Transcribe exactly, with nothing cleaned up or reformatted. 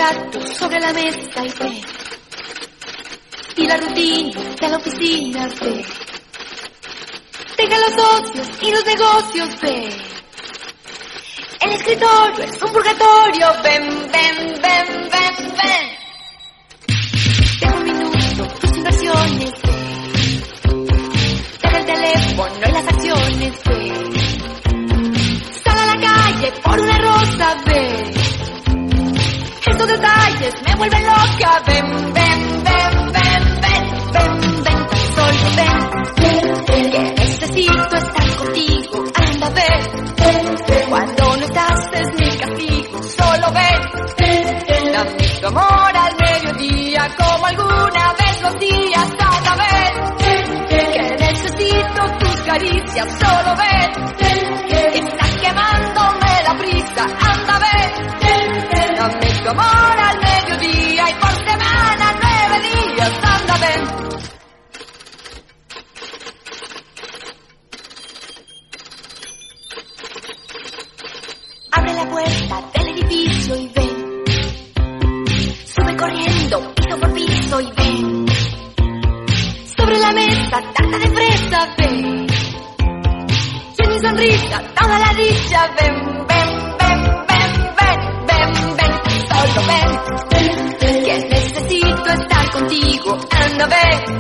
platos sobre la mesa y ve. Y la rutina de la oficina ve. Deja los ocios y los negocios ve. El escritorio es un purgatorio. Ven, ven, ven, ven, ven. Deja un minuto tus inversiones ve. Deja el teléfono y las acciones ve. Sal a la calle por una rosa ve. Estos detalles me vuelven loca. Ven, ven, ven, ven, ven, ven, ven, solo ven, que necesito estar contigo. Anda, ven, cuando no estás es mi castigo. Solo ven, dame tu amor al mediodía, como alguna vez los días. Anda, ven, que necesito tus caricias. Solo ven, estás quemándome la brisa. Anda, ven, dame tu amor al mediodía y por semana nueve días. Anda, ven. Abre la puerta del edificio y ven. Sube corriendo piso por piso y ven. Sobre la mesa tarta de fresa ven. Y en mi sonrisa toda la dicha. Ven, ven, ven, ven, ven, ven, ven, solo ven, que necesito estar contigo. Anda, ven,